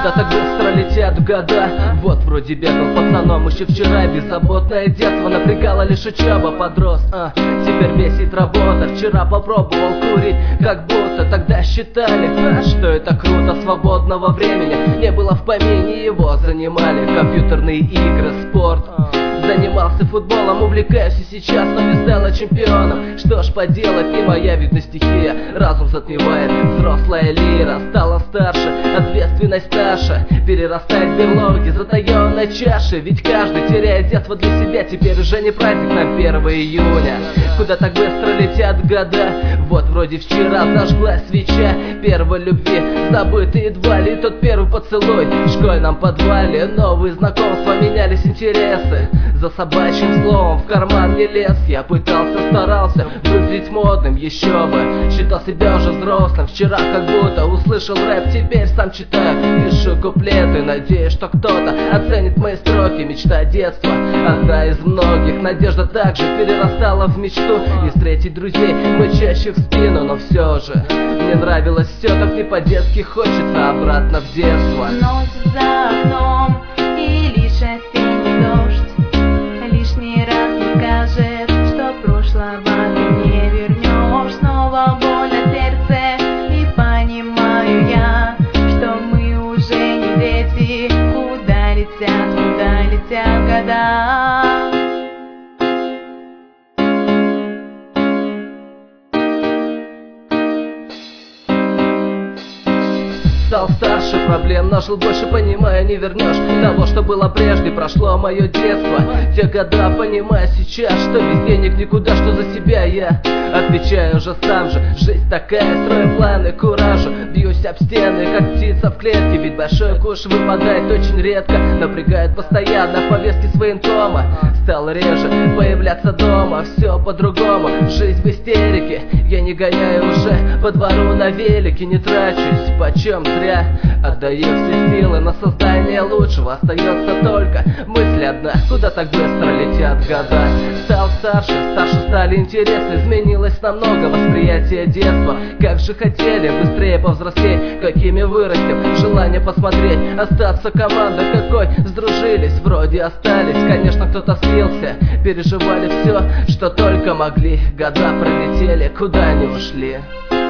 Куда так быстро летят года. Вот вроде бегал пацаном еще вчера. Беззаботное детство напрягало лишь учеба. Подрос, теперь бесит работа. Вчера попробовал курить, как будто тогда считали, что это круто. Свободного времени не было в помине, его занимали компьютерные игры, спорт. Занимался футболом, увлекаюсь и сейчас, но не стала чемпионом. Что ж поделать, не моя, видно, стихия. Разум затмевает, взрослая лира стала старше, ответственность наша перерастает в берлоги затаенной чаши. Ведь каждый теряет детство для себя, теперь уже не праздник нам 1 июня. Куда так быстро летят года. Вот вроде вчера зажглась свеча первой любви, забытый едва ли тот первый поцелуй в школьном подвале. Новые знакомства, менялись интересы. За собачьим словом в карман не лез. Я пытался, старался выглядеть модным, еще бы. Считал себя уже взрослым. Вчера как будто услышал рэп, теперь сам читаю, пишу куплеты. Надеюсь, что кто-то оценит мои строки. Мечта детства, одна из многих. Надежда также перерастала в мечту. И встретить друзей, мычащих в спину. Но все же мне нравилось все, так не по-детски хочется обратно в детство. Носит за окном и лишь осенний дождь лишний раз не скажет, что прошлого ты не вернешь. Снова боль на сердце, и понимаю я, что мы уже не дети. Куда летят года. Стал старше, проблем нажил больше, понимая, не вернешь того, что было прежде. Прошло мое детство, те года, понимая сейчас, что без денег никуда, что за себя я отвечаю уже сам же. Жизнь такая, строю планы, куражу, бьюсь об стены, как птица в клетке. Ведь большой куш выпадает очень редко, напрягает постоянно в повестке своим тома. Стал реже появляться дома, все по-другому, жизнь в истерике. Я не гоняю уже по двору на велике, не трачусь почем зря, отдаю все силы на создание лучшего. Остается только мысль одна, куда так быстро летят года. Стал старше стали интересы, изменилось намного восприятие детства. Как же хотели быстрее повзрослеть, какими вырастем, желание посмотреть, остаться команда какой, сдружились, вроде остались. Конечно, кто-то слился, переживали все, что только могли. Года пролетели, куда они ушли.